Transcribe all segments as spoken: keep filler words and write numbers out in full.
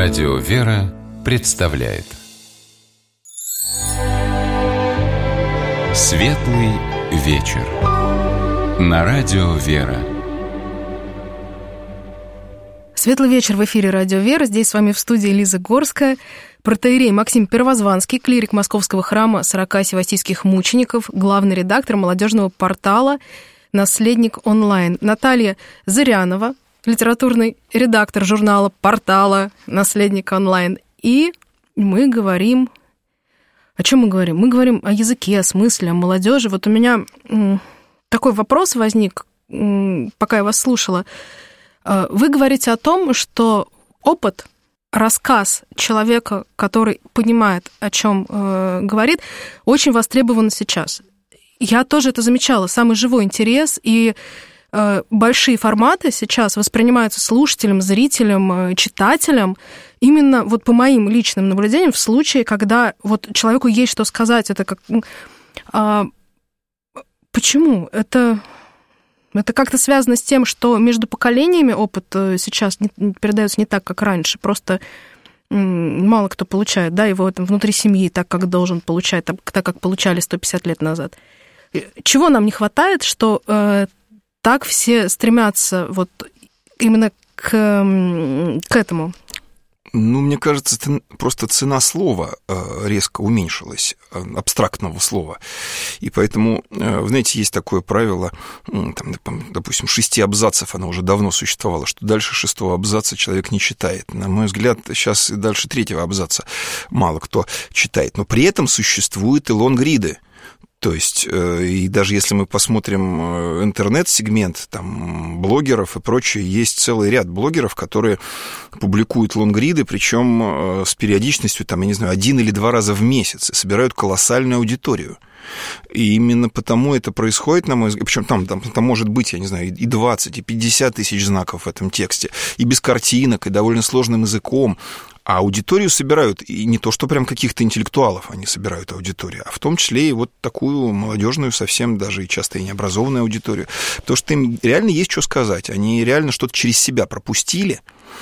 Радио «Вера» представляет Светлый вечер на Радио «Вера». Светлый вечер в эфире Радио «Вера». Здесь с вами в студии Лиза Горская, протоиерей Максим Первозванский, клирик Московского храма сорока севастийских мучеников, главный редактор молодежного портала «Наследник онлайн». Наталья Зырянова, литературный редактор журнала, портала «Наследник онлайн». И мы говорим... О чем мы говорим? Мы говорим о языке, о смысле, о молодежи. Вот у меня такой вопрос возник, пока я вас слушала. Вы говорите о том, что опыт, рассказ человека, который понимает, о чем э, говорит, очень востребован сейчас. Я тоже это замечала. Самый живой интерес и э, большие форматы сейчас воспринимаются слушателем, зрителем, читателем именно вот по моим личным наблюдениям в случае, когда вот человеку есть что сказать. Это как... Э, почему? Это... Это как-то связано с тем, что между поколениями опыт сейчас не, передается не так, как раньше. Просто мало кто получает, да, его там внутри семьи так, как должен получать, так, так как получали сто пятьдесят лет назад. Чего нам не хватает, что э, так все стремятся вот именно к, к этому? Ну, мне кажется, просто цена слова резко уменьшилась, абстрактного слова. И поэтому, вы знаете, есть такое правило, там, допустим, шести абзацев, оно уже давно существовало, что дальше шестого абзаца человек не читает. На мой взгляд, сейчас и дальше третьего абзаца мало кто читает. Но при этом существуют и лонгриды. То есть, и даже если мы посмотрим интернет-сегмент, там, блогеров и прочее, есть целый ряд блогеров, которые публикуют лонгриды, причем с периодичностью, там, я не знаю, один или два раза в месяц, и собирают колоссальную аудиторию. И именно потому это происходит, на мой взгляд, причем там, там, там может быть, я не знаю, и двадцать, и пятьдесят тысяч знаков в этом тексте, и без картинок, и довольно сложным языком. А аудиторию собирают, и не то, что прям каких-то интеллектуалов они собирают аудиторию, а в том числе и вот такую молодежную, совсем даже и часто и необразованную аудиторию. Потому что им реально есть что сказать, они реально что-то через себя пропустили.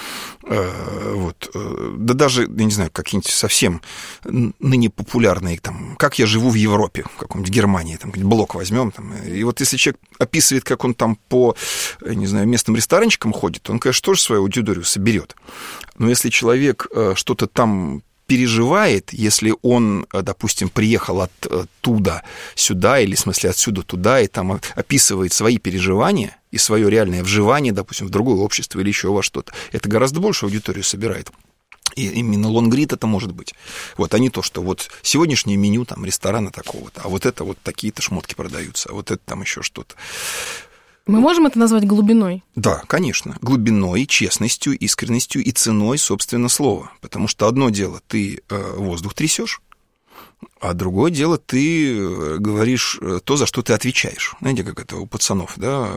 Вот. Да даже, я не знаю, какие-нибудь совсем ныне популярные, там, как я живу в Европе, в каком-нибудь Германии, там, блок возьмем, там, и вот если человек описывает, как он там по, не знаю, местным ресторанчикам ходит, он, конечно, тоже свою аудиторию соберет. Но если человек что-то там переживает, если он, допустим, приехал оттуда сюда, или, в смысле, отсюда туда, и там описывает свои переживания и свое реальное вживание, допустим, в другое общество или еще во что-то, это гораздо больше аудиторию собирает. И именно лонгрид это может быть. Вот, а не то, что вот сегодняшнее меню там ресторана такого-то, а вот это вот такие-то шмотки продаются, а вот это там еще что-то. Мы можем это назвать глубиной? Да, конечно. Глубиной, честностью, искренностью и ценой, собственно, слова. Потому что одно дело, ты воздух трясешь, а другое дело, ты говоришь то, за что ты отвечаешь. Знаете, как это у пацанов, да,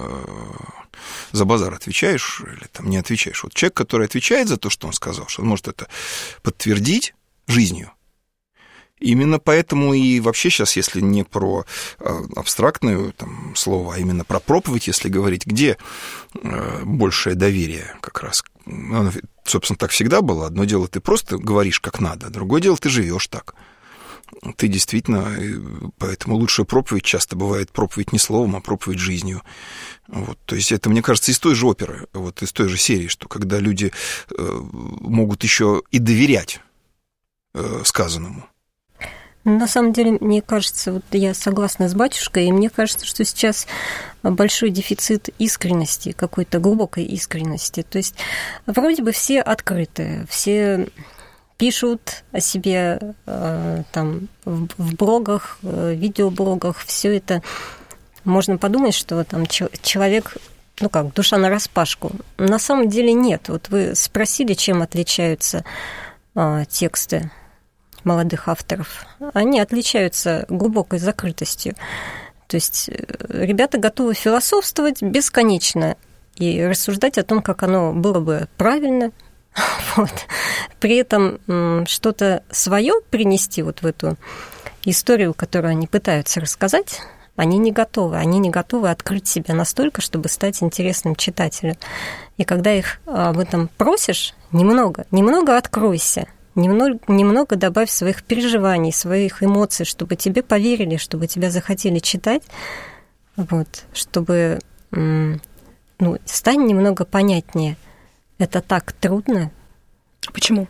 за базар отвечаешь или там не отвечаешь. Вот человек, который отвечает за то, что он сказал, что он может это подтвердить жизнью. Именно поэтому и вообще сейчас, если не про абстрактное там, слово, а именно про проповедь, если говорить, где большее доверие как раз. Оно, собственно, так всегда было. Одно дело, ты просто говоришь как надо, другое дело, ты живешь так. Ты действительно, поэтому лучшая проповедь часто бывает проповедь не словом, а проповедь жизнью. Вот, то есть это, мне кажется, из той же оперы, вот, из той же серии, что когда люди могут еще и доверять сказанному. На самом деле, мне кажется, вот я согласна с батюшкой, и мне кажется, что сейчас большой дефицит искренности, какой-то глубокой искренности. То есть вроде бы все открыты, все пишут о себе там, в блогах, в видеоблогах, все это. Можно подумать, что там человек, ну как, душа нараспашку. На самом деле нет. Вот вы спросили, чем отличаются тексты молодых авторов. Они отличаются глубокой закрытостью. То есть ребята готовы философствовать бесконечно и рассуждать о том, как оно было бы правильно. Вот. При этом что-то свое принести вот в эту историю, которую они пытаются рассказать, Они не готовы, они не готовы открыть себя настолько, чтобы стать интересным читателем. И когда их об этом просишь, немного, немного откройся, немного, немного добавь своих переживаний, своих эмоций, чтобы тебе поверили, чтобы тебя захотели читать, вот, чтобы, ну, стань немного понятнее. Это так трудно. Почему?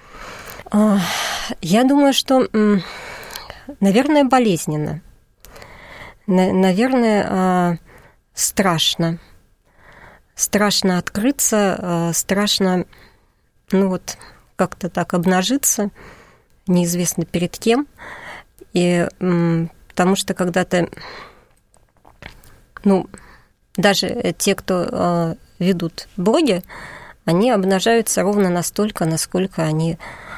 Я думаю, что, наверное, болезненно. Наверное, страшно. Страшно открыться, страшно, ну вот, как-то так обнажиться, неизвестно перед кем. И потому что когда-то, ну, даже те, кто ведут блоги, они обнажаются ровно настолько, насколько они,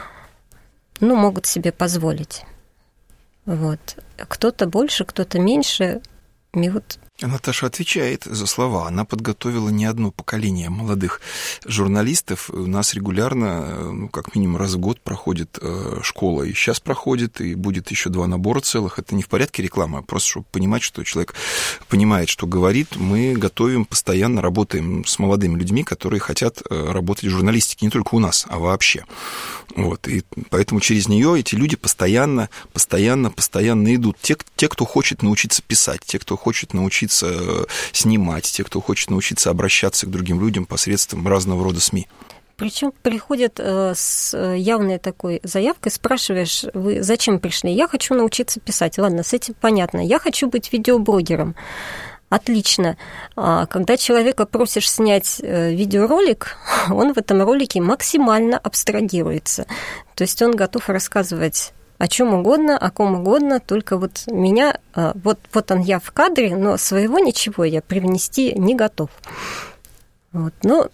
ну, могут себе позволить. Вот. Кто-то больше, кто-то меньше. И вот... Наташа отвечает за слова. Она подготовила не одно поколение молодых журналистов. У нас регулярно, ну, как минимум раз в год проходит школа. И сейчас проходит, и будет еще два набора целых. Это не в порядке рекламы, а просто чтобы понимать, что человек понимает, что говорит. Мы готовим, постоянно работаем с молодыми людьми, которые хотят работать в журналистике не только у нас, а вообще. Вот. И поэтому через нее эти люди постоянно, постоянно, постоянно идут. Те, те, кто хочет научиться писать, те, кто хочет научиться снимать, те, кто хочет научиться обращаться к другим людям посредством разного рода СМИ. Причем приходят с явной такой заявкой, спрашиваешь, вы зачем пришли? Я хочу научиться писать. Ладно, с этим понятно. Я хочу быть видеоблогером. Отлично. Когда человека просишь снять видеоролик, он в этом ролике максимально абстрагируется. То есть он готов рассказывать о чем угодно, о ком угодно, только вот меня, вот, вот он я в кадре, но своего ничего я привнести не готов. Вот. Но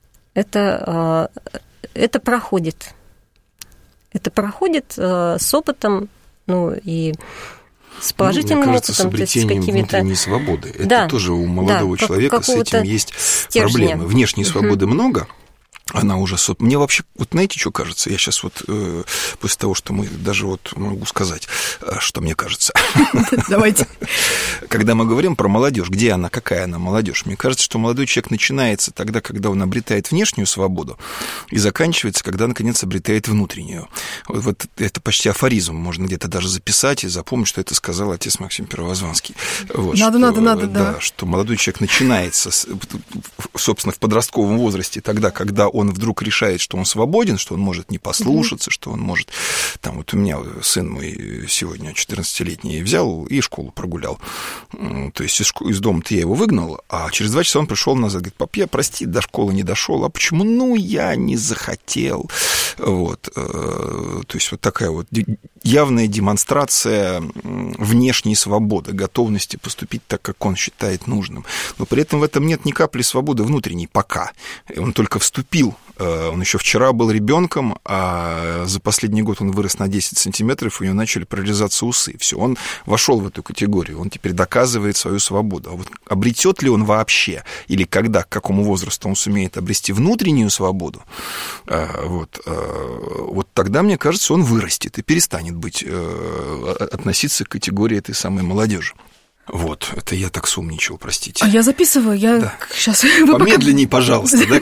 это, это проходит. Это проходит с опытом, ну и с положительным ну, мне кажется, опытом. С обретением внутренней свободы. Это да, тоже у молодого да, человека с этим есть стержня. Проблемы. Внешней свободы угу. много. Она уже... Мне вообще... Вот знаете, что кажется? Я сейчас вот э, после того, что мы... Даже вот могу сказать, что мне кажется. Давайте. Когда мы говорим про молодежь, где она, какая она молодежь? Мне кажется, что молодой человек начинается тогда, когда он обретает внешнюю свободу, и заканчивается, когда, наконец, обретает внутреннюю. Вот, вот это почти афоризм. Можно где-то даже записать и запомнить, что это сказал отец Максим Первозванский. Вот, надо, что, надо, надо, да. Да, что молодой человек начинается, собственно, в подростковом возрасте, тогда, когда он вдруг решает, что он свободен, что он может не послушаться, mm-hmm. что он может... Там вот у меня сын мой сегодня четырнадцатилетний взял и школу прогулял. То есть из, школы, из дома-то я его выгнал, а через два часа он пришел назад, говорит, пап, я, прости, до школы не дошел. А почему? Ну, я не захотел. Вот. То есть вот такая вот явная демонстрация внешней свободы, готовности поступить так, как он считает нужным. Но при этом в этом нет ни капли свободы внутренней пока. Он только вступил. Он еще вчера был ребенком, а за последний год он вырос на десять сантиметров, и у него начали прорезаться усы. Все, он вошел в эту категорию, он теперь доказывает свою свободу. А вот обретет ли он вообще, или когда, к какому возрасту он сумеет обрести внутреннюю свободу, вот, вот тогда, мне кажется, он вырастет и перестанет быть, относиться к категории этой самой молодежи. Вот, это я так сумничал, простите. А я записываю, я да. сейчас... Помедленнее, пожалуйста, да?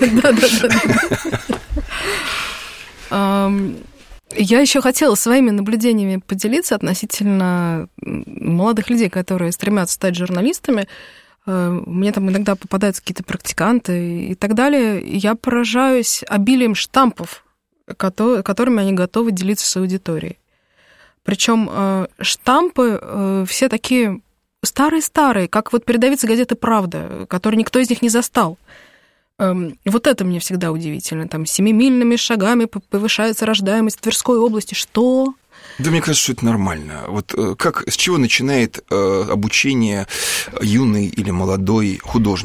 Да-да-да. Я еще хотела своими наблюдениями поделиться относительно молодых людей, которые стремятся стать журналистами. Мне там иногда попадаются какие-то практиканты и так далее. Я поражаюсь обилием штампов, которыми они готовы делиться с аудиторией. Причем штампы все такие... Старые-старые, как вот передовица газеты «Правда», который никто из них не застал. Вот это мне всегда удивительно. Там семимильными шагами повышается рождаемость в Тверской области. Что? Да, мне кажется, что это нормально. Вот как, с чего начинает обучение юный или молодой художник?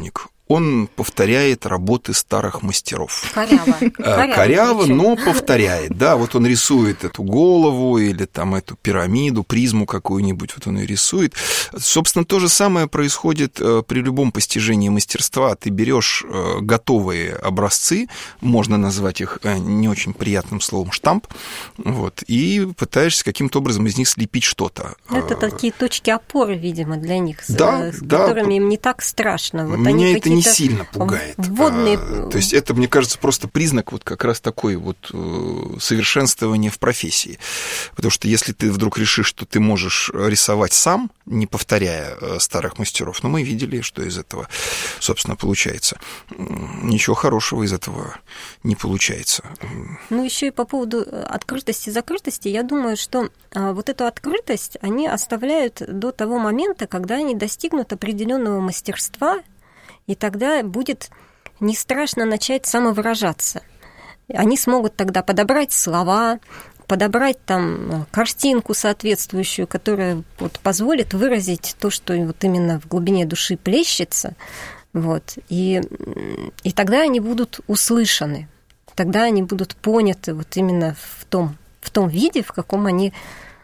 он повторяет работы старых мастеров. Коряво. Коряво, Коряво, но повторяет. Да, вот он рисует эту голову или там эту пирамиду, призму какую-нибудь, вот он ее рисует. Собственно, то же самое происходит при любом постижении мастерства. Ты берешь готовые образцы, можно назвать их не очень приятным словом штамп, вот, и пытаешься каким-то образом из них слепить что-то. Это такие точки опоры, видимо, для них, да, с да, которыми им не так страшно. Вот меня они это не сильно пугает. Вводные... То есть это, мне кажется, просто признак вот как раз такой вот совершенствования в профессии. Потому что если ты вдруг решишь, что ты можешь рисовать сам, не повторяя старых мастеров, ну, мы видели, что из этого, собственно, получается. Ничего хорошего из этого не получается. Ну, еще и по поводу открытости и закрытости, я думаю, что вот эту открытость они оставляют до того момента, когда они достигнут определенного мастерства, и тогда будет не страшно начать самовыражаться. Они смогут тогда подобрать слова, подобрать там картинку соответствующую, которая вот позволит выразить то, что вот именно в глубине души плещется, вот, и, и тогда они будут услышаны, тогда они будут поняты вот именно в том, в том виде, в каком они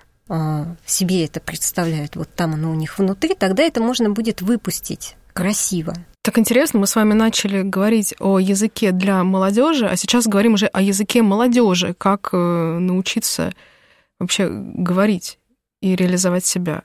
а, себе это представляют, вот там оно у них внутри, тогда это можно будет выпустить красиво. Так интересно, мы с вами начали говорить о языке для молодежи, а сейчас говорим уже о языке молодежи, как научиться вообще говорить и реализовать себя.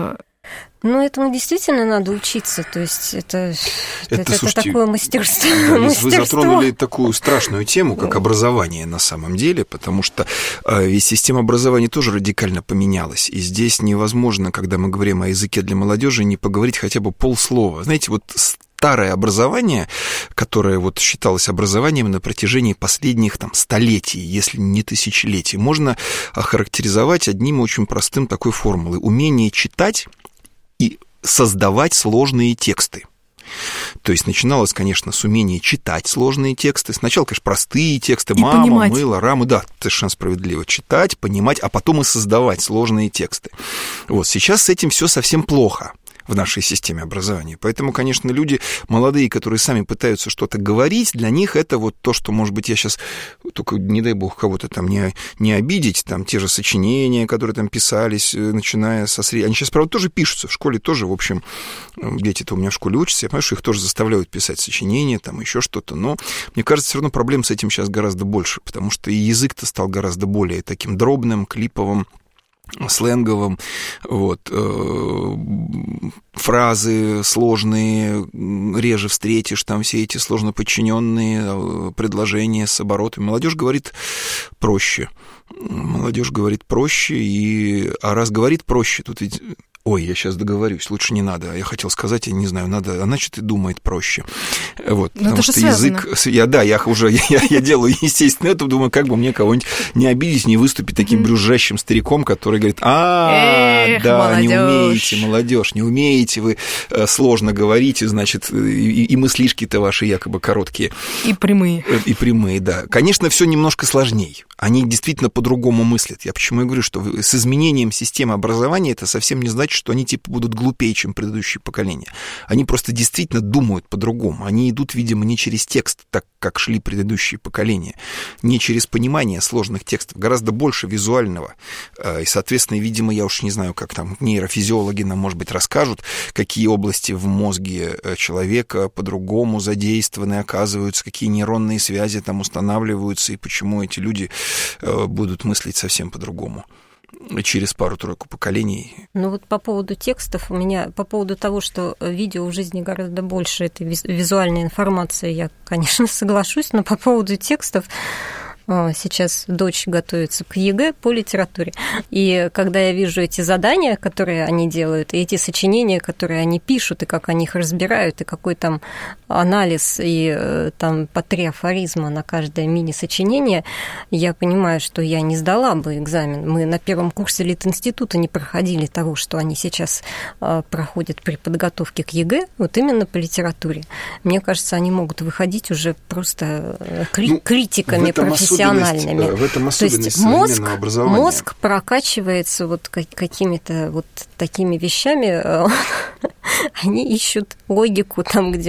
Ну, этому действительно надо учиться, то есть это, это, это, слушайте, это такое мастерство. Да, мастерство. Вы затронули такую страшную тему, как образование на самом деле, потому что ведь система образования тоже радикально поменялась, и здесь невозможно, когда мы говорим о языке для молодежи, не поговорить хотя бы полслова. Знаете, вот старое образование, которое вот считалось образованием на протяжении последних там столетий, если не тысячелетий, можно охарактеризовать одним очень простым такой формулой: умение читать и создавать сложные тексты. То есть начиналось, конечно, с умения читать сложные тексты. Сначала, конечно, простые тексты, и мама, понимать. мыла, рамы, да, совершенно справедливо. Читать, понимать, а потом и создавать сложные тексты. Вот сейчас с этим все совсем плохо в нашей системе образования. Поэтому, конечно, люди молодые, которые сами пытаются что-то говорить, для них это вот то, что, может быть, я сейчас, только не дай бог кого-то там не, не обидеть, там те же сочинения, которые там писались, начиная со среднего. Они сейчас, правда, тоже пишутся, в школе тоже, в общем, дети-то у меня в школе учатся, я понимаю, что их тоже заставляют писать сочинения, там еще что-то, но мне кажется, все равно проблем с этим сейчас гораздо больше, потому что и язык-то стал гораздо более таким дробным, клиповым, сленговым, вот, э, фразы сложные, реже встретишь, там все эти сложно подчиненные предложения с оборотами. Молодежь говорит проще. Молодежь говорит проще, и, а раз говорит проще, тут ведь... Ой, я сейчас договорюсь, лучше не надо. Я хотел сказать, я не знаю, надо, она что-то думает проще. Вот, но потому что язык... Я, да, я уже я, я делаю, естественно, это, думаю, как бы мне кого-нибудь не обидеть, не выступить таким брюзжащим стариком, который говорит: а, да, не умеете, молодежь, не умеете вы, сложно говорите, значит, и, и мыслишки-то ваши якобы короткие. И прямые. И прямые, да. Конечно, все немножко сложнее. Они действительно по-другому мыслят. Я почему и говорю, что с изменением системы образования это совсем не значит, что они типа будут глупее, чем предыдущие поколения. Они просто действительно думают по-другому. Они идут, видимо, не через текст, так как шли предыдущие поколения, не через понимание сложных текстов, гораздо больше визуального. И, соответственно, видимо, я уж не знаю, как там нейрофизиологи нам, может быть, расскажут, какие области в мозге человека по-другому задействованы, оказываются, какие нейронные связи там устанавливаются, и почему эти люди будут мыслить совсем по-другому через пару-тройку поколений. Ну вот по поводу текстов, у меня по поводу того, что видео в жизни гораздо больше этой визуальной информации, я, конечно, соглашусь, но по поводу текстов сейчас дочь готовится к ЕГЭ по литературе. И когда я вижу эти задания, которые они делают, и эти сочинения, которые они пишут, и как они их разбирают, и какой там анализ, и там по три афоризма на каждое мини-сочинение, я понимаю, что я не сдала бы экзамен. Мы на первом курсе Литинститута не проходили того, что они сейчас проходят при подготовке к ЕГЭ, вот именно по литературе. Мне кажется, они могут выходить уже просто кри- ну, критиками профессиональными. В этом особенность современного образования. Мозг прокачивается вот какими-то вот такими вещами, они ищут логику там, где мы ее не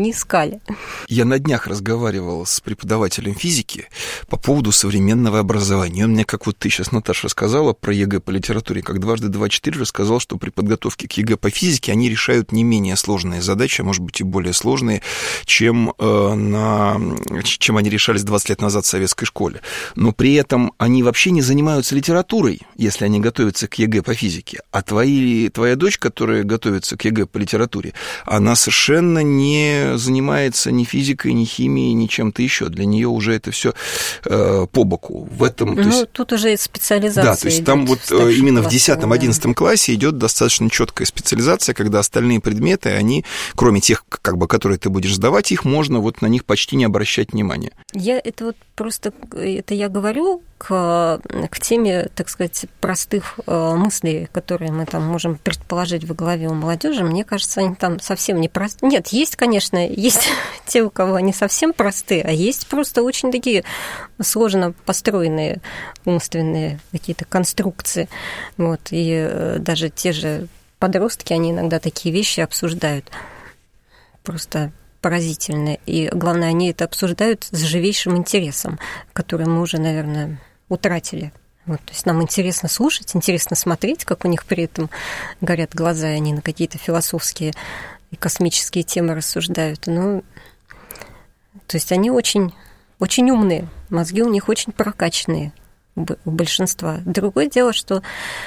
не искали. Я на днях разговаривал с преподавателем физики по поводу современного образования. Он мне, как вот ты сейчас, Наташа, рассказала про ЕГЭ по литературе, как дважды два четыре рассказал, что при подготовке к ЕГЭ по физике они решают не менее сложные задачи, а может быть и более сложные, чем, э, на... чем они решались двадцать лет назад в советской школе. Но при этом они вообще не занимаются литературой, если они готовятся к ЕГЭ по физике. А твои, твоя дочь, которая готовится к ЕГЭ по литературе, она совершенно не занимается ни физикой, ни химией, ни чем-то еще. Для нее уже это все э, по боку. В этом, ну, то есть, тут уже специализация. Да, то есть там вот именно в десятом-одиннадцатом классе идет достаточно четкая специализация, когда остальные предметы, они, кроме тех, как бы, которые ты будешь сдавать, их можно вот на них почти не обращать внимания. Я это вот просто, это я говорю к, к теме, так сказать, простых мыслей, которые мы там можем предположить в голове у молодежи. Мне кажется, они там совсем не простые. Нет, есть, конечно, есть те, у кого они совсем простые, а есть просто очень такие сложно построенные умственные какие-то конструкции. Вот, и даже те же подростки, они иногда такие вещи обсуждают. Просто поразительно. И, главное, они это обсуждают с живейшим интересом, который мы уже, наверное, утратили. Вот, то есть нам интересно слушать, интересно смотреть, как у них при этом горят глаза, и они на какие-то философские и космические темы рассуждают. Ну, то есть они очень, очень умные, мозги у них очень прокачанные у большинства. Другое дело, что,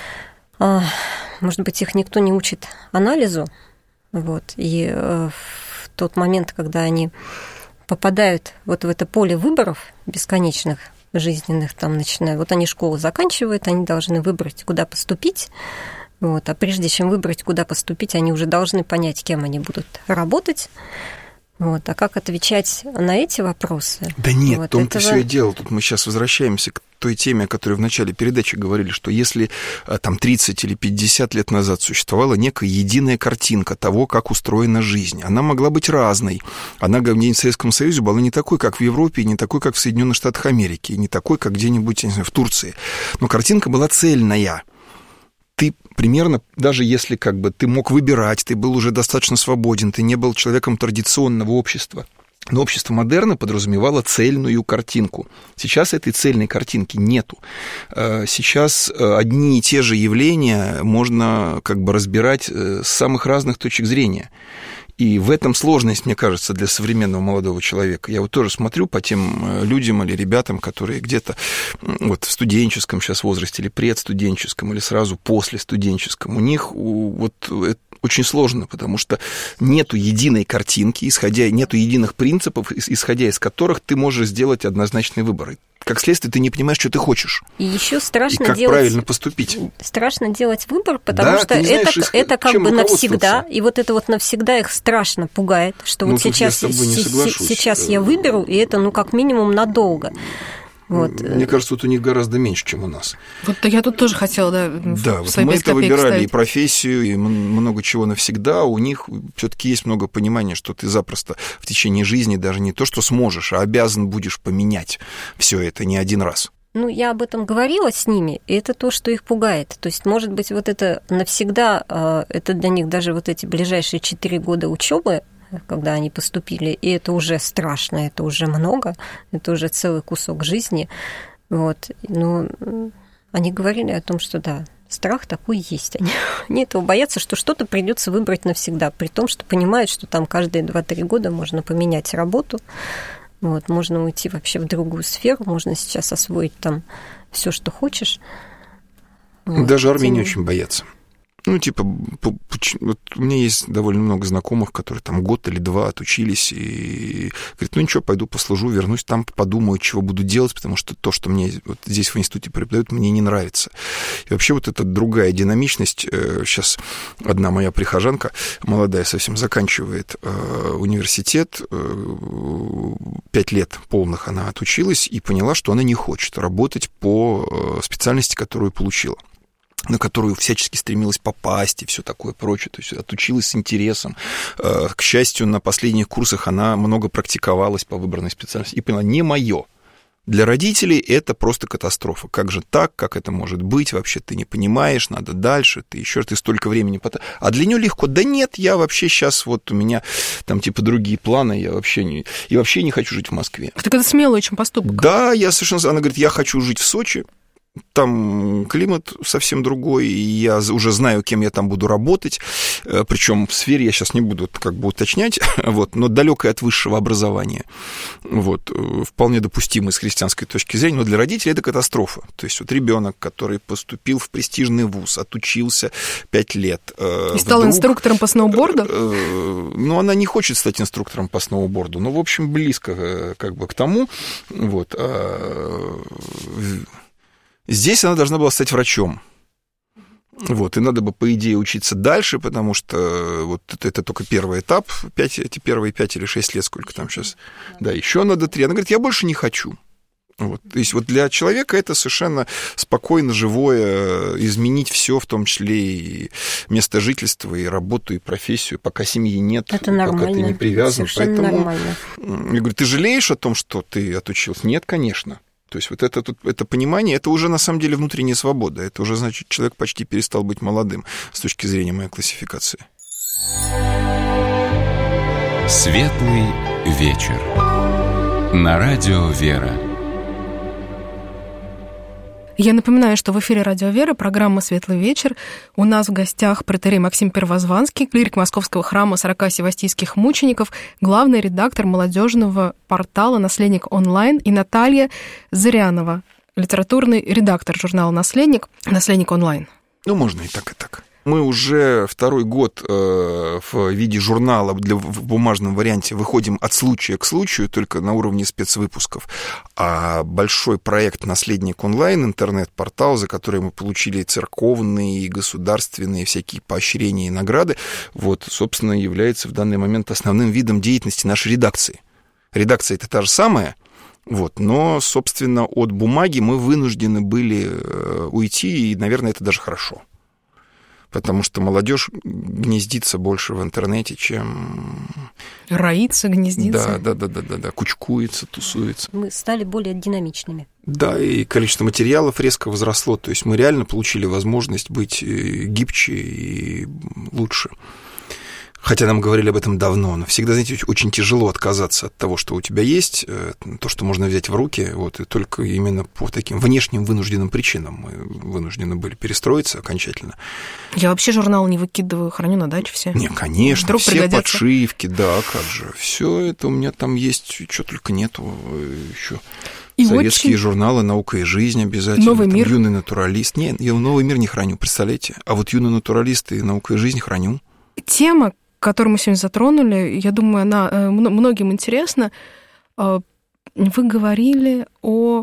может быть, их никто не учит анализу, вот, и в тот момент, когда они попадают вот в это поле выборов бесконечных, жизненных, там, начиная, вот они школу заканчивают, они должны выбрать, куда поступить, вот, а прежде чем выбрать, куда поступить, они уже должны понять, кем они будут работать. Вот, а как отвечать на эти вопросы? Да нет, вот в том-то этого... все и дело. Тут мы сейчас возвращаемся к той теме, о которой в начале передачи говорили, что если там тридцать или пятьдесят лет назад существовала некая единая картинка того, как устроена жизнь, она могла быть разной. Она где-нибудь в Советском Союзе была не такой, как в Европе, не такой, как в Соединенных Штатах Америки, не такой, как где-нибудь, я не знаю, в Турции. Но картинка была цельная. Ты примерно, даже если как бы ты мог выбирать, ты был уже достаточно свободен, ты не был человеком традиционного общества. Но общество модерна подразумевало цельную картинку. Сейчас этой цельной картинки нету. Сейчас одни и те же явления можно как бы разбирать с самых разных точек зрения. И в этом сложность, мне кажется, для современного молодого человека. Я вот тоже смотрю по тем людям или ребятам, которые где-то вот в студенческом сейчас возрасте, или предстуденческом, или сразу после студенческом, у них вот это очень сложно, потому что нету единой картинки, исходя, нету единых принципов, исходя из которых ты можешь сделать однозначный выбор. Как следствие, ты не понимаешь, что ты хочешь. И еще страшно и как делать, правильно поступить. Страшно делать выбор, потому да, что это, знаешь, это как бы навсегда, и вот это вот навсегда их страшно пугает, что ну, вот сейчас, сейчас я выберу, и это, ну, как минимум надолго. Вот. Мне кажется, вот у них гораздо меньше, чем у нас. Вот я тут тоже хотела, да, да, вот мы это выбирали ставить. И профессию, и много чего навсегда. У них все-таки есть много понимания, что ты запросто в течение жизни даже не то, что сможешь, а обязан будешь поменять все это не один раз. Ну, я об этом говорила с ними, и это то, что их пугает. То есть, может быть, вот это навсегда, это для них даже вот эти ближайшие четыре года учебы, когда они поступили, и это уже страшно, это уже много, это уже целый кусок жизни. Вот. Но они говорили о том, что да, страх такой есть. Они, они этого боятся, что что-то придется выбрать навсегда, при том, что понимают, что там каждые два-три года можно поменять работу, вот, можно уйти вообще в другую сферу, можно сейчас освоить там все, что хочешь. Вот. Даже армии не очень боятся. Ну, типа, вот у меня есть довольно много знакомых, которые там год или два отучились, и говорят, ну ничего, пойду послужу, вернусь там, подумаю, чего буду делать, потому что то, что мне вот здесь в институте преподают, мне не нравится. И вообще вот эта другая динамичность, сейчас одна моя прихожанка, молодая совсем, заканчивает университет, пять лет полных она отучилась и поняла, что она не хочет работать по специальности, которую получила, на которую всячески стремилась попасть и все такое прочее, то есть отучилась с интересом. К счастью, на последних курсах она много практиковалась по выбранной специальности и поняла, не мое. Для родителей это просто катастрофа. Как же так, как это может быть? Вообще ты не понимаешь, надо дальше, ты еще ты столько времени потом. А для нее легко. Да нет, я вообще сейчас вот у меня там типа другие планы, я вообще не, и вообще не хочу жить в Москве. Так это смелый очень поступок. Да, я совершенно... Она говорит, я хочу жить в Сочи. Там климат совсем другой, и я уже знаю, кем я там буду работать, причем в сфере я сейчас не буду как бы уточнять, вот, но далекое от высшего образования, вот, вполне допустимо с христианской точки зрения, но для родителей это катастрофа. То есть вот ребенок, который поступил в престижный вуз, отучился пять лет. И стал вдруг, инструктором по сноуборду? Ну, она не хочет стать инструктором по сноуборду, но, в общем, близко как бы к тому, вот. Здесь она должна была стать врачом. Вот, и надо бы, по идее, учиться дальше, потому что вот это, это только первый этап, пять, эти первые пять или шесть лет, сколько там сейчас. Да, еще надо три. Она говорит, я больше не хочу. Вот. То есть вот для человека это совершенно спокойно, живое, изменить все, в том числе и место жительства, и работу, и профессию, пока семьи нет, это нормально, пока ты не привязан. Совершенно Поэтому нормально. Я говорю, ты жалеешь о том, что ты отучился? Нет, конечно. То есть вот это, это понимание, это уже на самом деле внутренняя свобода. Это уже, значит, человек почти перестал быть молодым с точки зрения моей классификации. Светлый вечер. На радио «Вера». Я напоминаю, что в эфире «Радио Вера» программа «Светлый вечер». У нас в гостях протоиерей Максим Первозванский, клирик Московского храма сорока севастийских мучеников, главный редактор молодежного портала «Наследник онлайн», и Наталья Зырянова, литературный редактор журнала «Наследник», «Наследник онлайн». Ну, можно и так, и так. Мы уже второй год э, в виде журнала для, в бумажном варианте выходим от случая к случаю, только на уровне спецвыпусков. А большой проект «Наследник онлайн», интернет-портал, за который мы получили церковные и государственные всякие поощрения и награды, вот, собственно, является в данный момент основным видом деятельности нашей редакции. Редакция – это та же самая, вот, но, собственно, от бумаги мы вынуждены были уйти, и, наверное, это даже хорошо. Потому что молодежь гнездится больше в интернете, чем... Роится, гнездится. Да, да, да, да, да, да, кучкуется, тусуется. Мы стали более динамичными. Да, и количество материалов резко возросло. То есть мы реально получили возможность быть гибче и лучше. Хотя нам говорили об этом давно, но всегда, знаете, очень тяжело отказаться от того, что у тебя есть, то, что можно взять в руки, вот, и только именно по таким внешним вынужденным причинам мы вынуждены были перестроиться окончательно. Я вообще журнал не выкидываю, храню на даче все. Не, конечно, вдруг все пригодятся. Подшивки, да, как же, все это у меня там есть, что только нету еще. И советские очень... журналы «Наука и жизнь» обязательно. «Новый там, мир». «Юный натуралист». Нет, я «Новый мир» не храню, представляете? А вот «Юный натуралист» и «Наука и жизнь» храню. Тема, которую мы сегодня затронули, я думаю, она многим интересна. Вы говорили о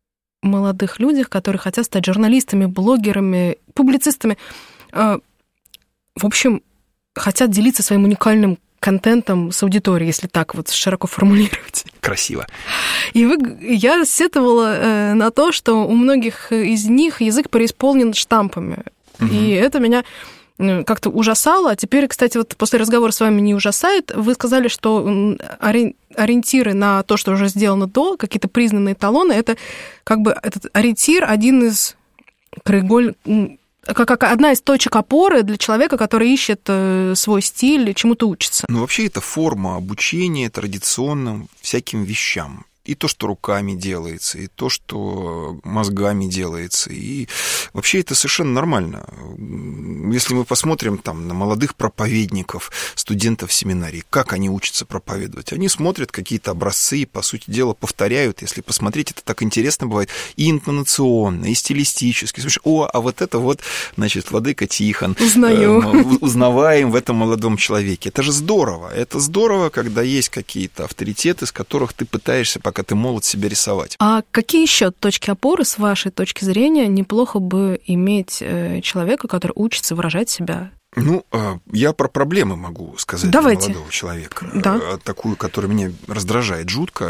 молодых людях, которые хотят стать журналистами, блогерами, публицистами. В общем, хотят делиться своим уникальным контентом с аудиторией, если так вот широко формулировать. Красиво. И вы, я сетовала на то, что у многих из них язык преисполнен штампами. Угу. И это меня... как-то ужасало, а теперь, кстати, вот после разговора с вами не ужасает. Вы сказали, что ориентиры на то, что уже сделано до, какие-то признанные эталоны, это как бы этот ориентир один из краеуголь... как одна из точек опоры для человека, который ищет свой стиль, чему-то учится. Ну, вообще, это форма обучения традиционным всяким вещам. И то, что руками делается, и то, что мозгами делается. И вообще это совершенно нормально. Если мы посмотрим там, на молодых проповедников, студентов семинарий, как они учатся проповедовать, они смотрят какие-то образцы и, по сути дела, повторяют. Если посмотреть, это так интересно бывает и интонационно, и стилистически. Слушай, о, а вот это вот, значит, владыка Тихон. Узнаю. Узнаваем в этом молодом человеке. Это же здорово. Это здорово, когда есть какие-то авторитеты, с которых ты пытаешься пока ты молод себя рисовать. А какие еще точки опоры, с вашей точки зрения, неплохо бы иметь человека, который учится выражать себя? Ну, я про проблемы могу сказать. Давайте. Для молодого человека. Да. Такую, которая меня раздражает жутко,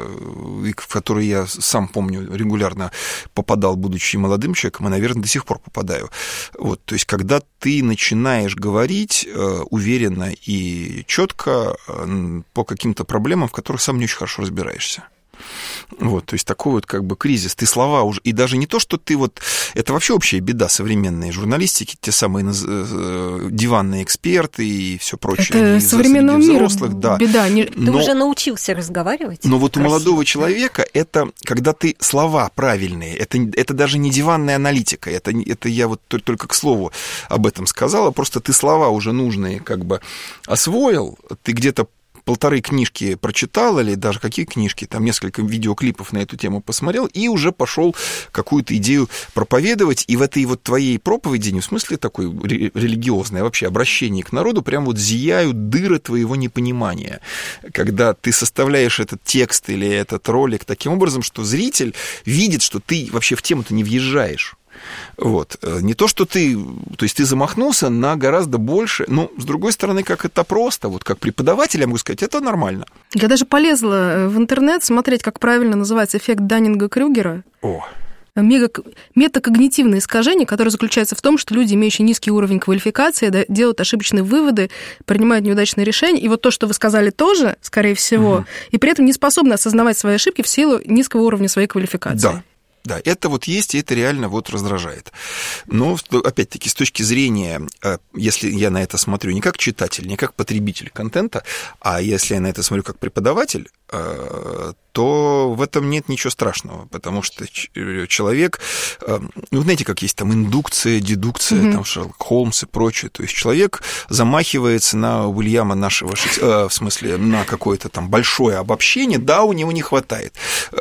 и в которую я сам помню регулярно попадал, будучи молодым человеком, и, наверное, до сих пор попадаю. Вот, то есть, когда ты начинаешь говорить уверенно и четко по каким-то проблемам, в которых сам не очень хорошо разбираешься. Вот, то есть такой вот как бы кризис. Ты слова уже... И даже не то, что ты вот... Это вообще общая беда современной журналистики, те самые диванные эксперты и все прочее. Это современного мира да. беда. Ты но... уже научился разговаривать? Но вот красиво. У молодого человека это, когда ты слова правильные, это, это даже не диванная аналитика, это, это я вот только к слову об этом сказала, просто ты слова уже нужные как бы освоил, ты где-то полторы книжки прочитал, или даже какие книжки, там несколько видеоклипов на эту тему посмотрел, и уже пошел какую-то идею проповедовать, и в этой вот твоей проповеди, не в смысле такой религиозной, а вообще обращении к народу, прям вот зияют дыры твоего непонимания, когда ты составляешь этот текст или этот ролик таким образом, что зритель видит, что ты вообще в тему-то не въезжаешь. Вот. Не то, что ты... То есть ты замахнулся на гораздо больше, но, с другой стороны, как это просто, вот как преподаватель, я могу сказать, это нормально. Я даже полезла в интернет смотреть, как правильно называется эффект Даннинга-Крюгера. О. Метакогнитивное искажение, которое заключается в том, что люди, имеющие низкий уровень квалификации, делают ошибочные выводы, принимают неудачные решения. И вот то, что вы сказали тоже, скорее всего, угу. и при этом не способны осознавать свои ошибки в силу низкого уровня своей квалификации. Да. Да, это вот есть, и это реально вот раздражает. Но, опять-таки, с точки зрения, если я на это смотрю не как читатель, не как потребитель контента, а если я на это смотрю как преподаватель, то в этом нет ничего страшного, потому что человек, ну, знаете, как есть там индукция, дедукция, mm-hmm. там Шерлок Холмс и прочее, то есть человек замахивается на Уильяма нашего, в смысле, на какое-то там большое обобщение, да, у него не хватает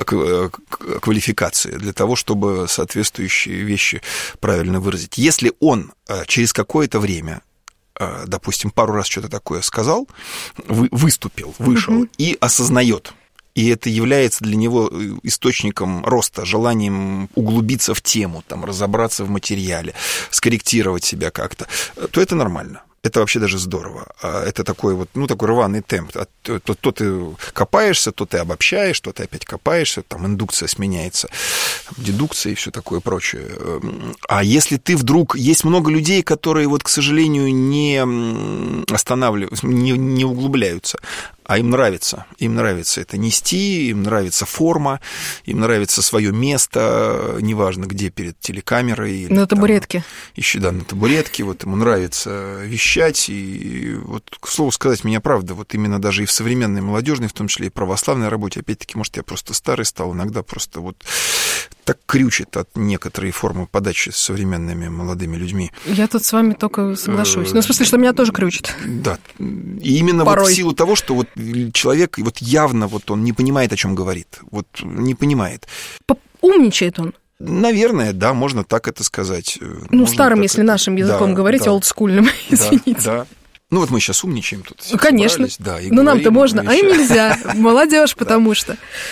квалификации для того, чтобы соответствующие вещи правильно выразить. Если он через какое-то время, допустим, пару раз что-то такое сказал, выступил, вышел mm-hmm. и осознает, и это является для него источником роста, желанием углубиться в тему, там, разобраться в материале, скорректировать себя как-то, то это нормально. Это вообще даже здорово. Это такой вот, ну, такой рваный темп. То, то, то ты копаешься, то ты обобщаешь, то ты опять копаешься, там индукция сменяется, дедукция и все такое прочее. А если ты вдруг... Есть много людей, которые, вот, к сожалению, не останавливаются, не, не углубляются, а им нравится. Им нравится это нести, им нравится форма, им нравится свое место, неважно где, перед телекамерой. Или, на табуретке. Там, еще, да, на табуретке. Вот ему нравится вещать. И вот, к слову сказать, меня правда, вот именно даже и в современной молодежной, в том числе и православной работе, опять-таки, может, я просто старый стал, иногда просто вот так крючит от некоторой формы подачи с современными молодыми людьми. Я тут с вами только соглашусь. Ну, в смысле, что меня тоже крючит. Да. И именно Порой. Вот в силу того, что вот человек вот явно вот он не понимает, о чем говорит. Вот не понимает. Умничает он. Наверное, да, можно так это сказать. Ну, можно старым, если это... нашим языком да, говорить, да. олдскульным, извините. Да, да. Ну, вот мы сейчас умничаем тут. Ну, конечно. Да, но нам-то можно, вещи. А им нельзя. Молодежь, потому что.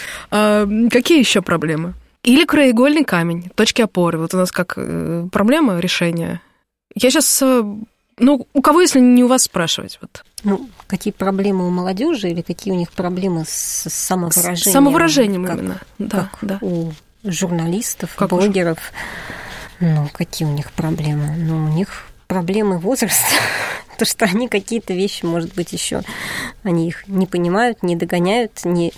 Какие еще проблемы? Или краеугольный камень, точки опоры. Вот у нас как проблема решения. Я сейчас... Ну, у кого, если не у вас спрашивать? Вот. Ну, какие проблемы у молодежи или какие у них проблемы с самовыражением? С самовыражением как, именно, да. Как да. у журналистов, как блогеров. Ну, какие у них проблемы? Ну, у них проблемы возраста. То, что они какие-то вещи, может быть, еще они их не понимают, не догоняют, не...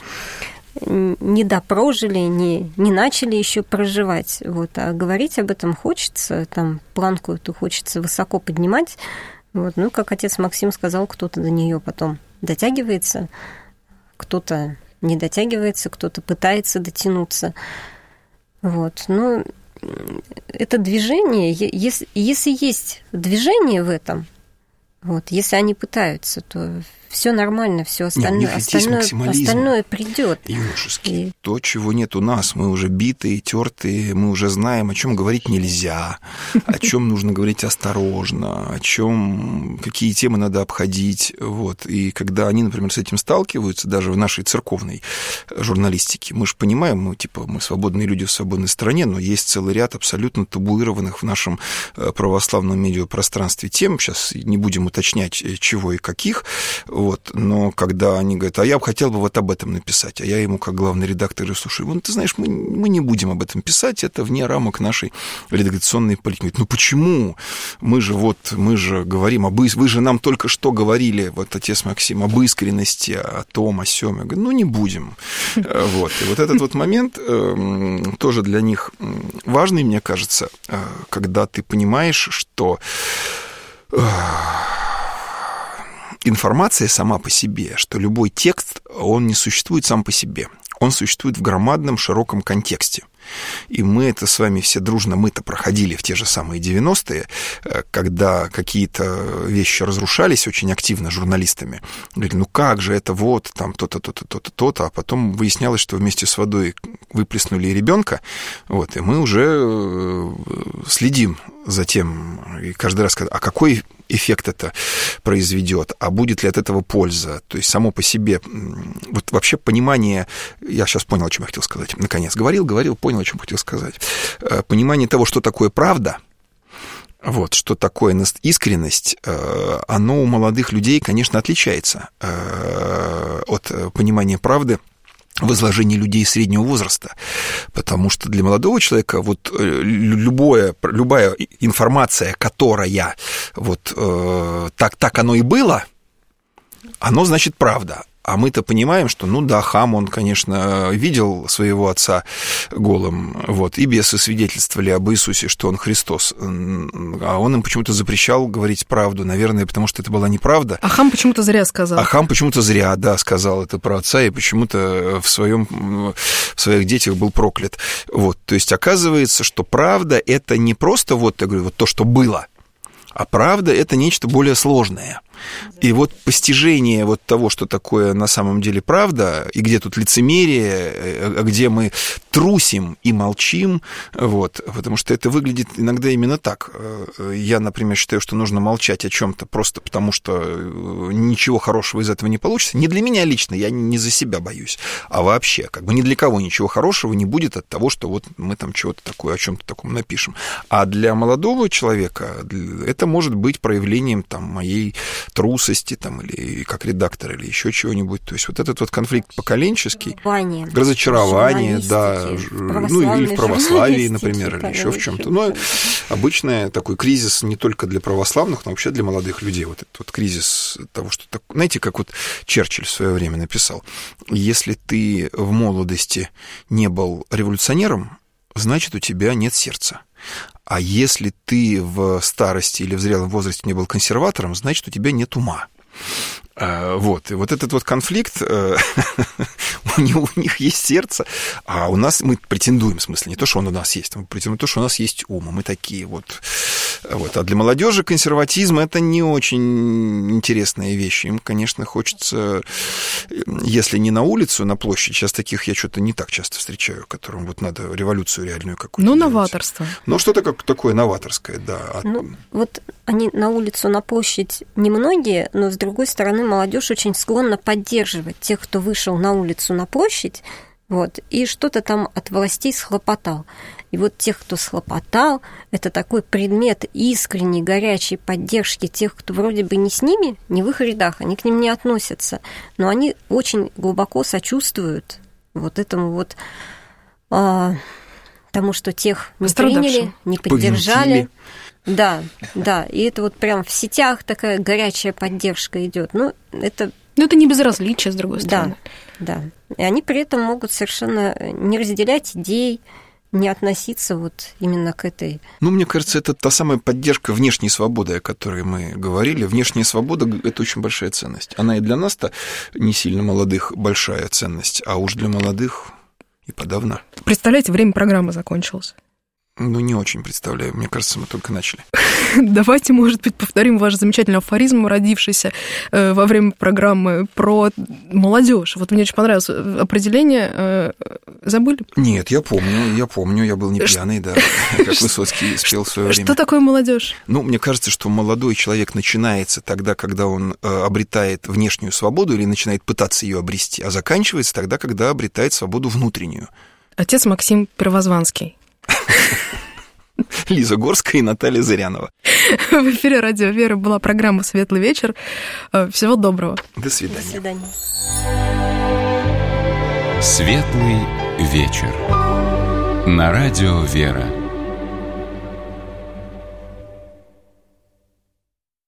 не допрожили, не, не начали еще проживать. Вот. А говорить об этом хочется, там планку эту хочется высоко поднимать. Вот. Ну, как отец Максим сказал, кто-то до нее потом дотягивается, кто-то не дотягивается, кто-то пытается дотянуться. Вот. Но это движение, если, если есть движение в этом, вот, если они пытаются, то все нормально, все остальное, остальное, остальное придет. Юношеский. И... То, чего нет у нас, мы уже битые, тертые, мы уже знаем, о чем говорить нельзя, о чем нужно говорить осторожно, о чем какие темы надо обходить. Вот. И когда они, например, с этим сталкиваются, даже в нашей церковной журналистике, мы же понимаем, мы, типа, мы свободные люди в свободной стране, но есть целый ряд абсолютно табуированных в нашем православном медиапространстве тем, сейчас не будем уточнять, чего и каких. Вот. Но когда они говорят, а я бы хотел бы вот об этом написать, а я ему как главный редактор говорю, слушай, ну, ты знаешь, мы, мы не будем об этом писать, это вне рамок нашей редакционной политики. Говорит, ну почему? Мы же вот, мы же говорим об искренности, вы же нам только что говорили, вот отец Максим, об искренности, о том, о сём. Я говорю, ну не будем. Вот. И вот этот вот момент тоже для них важный, мне кажется, когда ты понимаешь, что информация сама по себе, что любой текст, он не существует сам по себе. Он существует в громадном, широком контексте. И мы это с вами все дружно, мы-то проходили в те же самые девяностые, когда какие-то вещи разрушались очень активно журналистами. Говорили, ну как же это вот, там то-то, то-то, то-то, то-то, а потом выяснялось, что вместе с водой выплеснули ребенка, вот, и мы уже следим за тем, и каждый раз, а какой эффект это произведет, а будет ли от этого польза. То есть само по себе, вот вообще понимание, я сейчас понял, о чем я хотел сказать, наконец, говорил, говорил, понял, о чем хотел сказать. Понимание того, что такое правда, вот, что такое искренность, оно у молодых людей, конечно, отличается от понимания правды в изложении людей среднего возраста, потому что для молодого человека вот любое, любая информация, которая вот э, так, так оно и было, оно значит правда. А мы-то понимаем, что, ну да, Хам, он, конечно, видел своего отца голым, вот, и бесы свидетельствовали об Иисусе, что он Христос, а он им почему-то запрещал говорить правду, наверное, потому что это была неправда. А Хам почему-то зря сказал. А Хам почему-то зря, да, сказал это про отца, и почему-то в, своем, в своих детях был проклят. Вот, то есть оказывается, что правда – это не просто, вот, я говорю, вот то, что было, а правда – это нечто более сложное. И вот постижение вот того, что такое на самом деле правда, и где тут лицемерие, где мы трусим и молчим, вот, потому что это выглядит иногда именно так. Я, например, считаю, что нужно молчать о чем-то просто потому, что ничего хорошего из этого не получится. Не для меня лично, я не за себя боюсь, а вообще, как бы ни для кого ничего хорошего не будет от того, что вот мы там чего-то такое, о чем-то таком напишем. А для молодого человека это может быть проявлением там моей трусости, там, или как редактор, или еще чего-нибудь. То есть вот этот вот конфликт поколенческий, разочарование, разочарование, да, ну или в православии, например, или еще в чем-то. Но обычно такой кризис не только для православных, но вообще для молодых людей. Вот этот вот кризис того, что... Знаете, как вот Черчилль в свое время написал, если ты в молодости не был революционером, значит, у тебя нет сердца. А если ты в старости или в зрелом возрасте не был консерватором, значит, у тебя нет ума. Вот, и вот этот вот конфликт, у них есть сердце, а у нас, мы претендуем, в смысле, не то, что он у нас есть, мы претендуем на то, что у нас есть ум, мы такие вот. Вот. А для молодежи консерватизм – это не очень интересная вещь. Им, конечно, хочется, если не на улицу, на площадь, сейчас таких я что-то не так часто встречаю, которым вот надо революцию реальную какую-то. Ну, новаторство. Ну, что-то как такое новаторское, да. Ну, вот они на улицу, на площадь немногие, но, с другой стороны, молодежь очень склонна поддерживать тех, кто вышел на улицу, на площадь, вот, и что-то там от властей схлопотал. И вот тех, кто схлопотал, это такой предмет искренней, горячей поддержки тех, кто вроде бы не с ними, не в их рядах, они к ним не относятся, но они очень глубоко сочувствуют вот этому вот а, тому, что тех не приняли, не поддержали. Да, да, и это вот прям в сетях такая горячая поддержка идет. Ну, это... Но это не безразличие, с другой стороны. Да, да. И они при этом могут совершенно не разделять идей, не относиться вот именно к этой... Ну, мне кажется, это та самая поддержка внешней свободы, о которой мы говорили. Внешняя свобода – это очень большая ценность. Она и для нас-то не сильно молодых большая ценность, а уж для молодых и подавно. Представляете, время программы закончилось. Ну, не очень представляю. Мне кажется, мы только начали. Давайте, может быть, повторим ваш замечательный афоризм, родившийся во время программы про молодежь. Вот мне очень понравилось определение. Забыли? Нет, я помню, я помню, я был не пьяный, да, как Высоцкий спел в свое время. Что такое молодежь? Ну, мне кажется, что молодой человек начинается тогда, когда он обретает внешнюю свободу или начинает пытаться ее обрести, а заканчивается тогда, когда обретает свободу внутреннюю. Отец Максим Первозванский. Лиза Горская и Наталья Зырянова. В эфире «Радио Вера» была программа «Светлый вечер». Всего доброго. До свидания. До свидания. «Светлый вечер» на радио «Вера».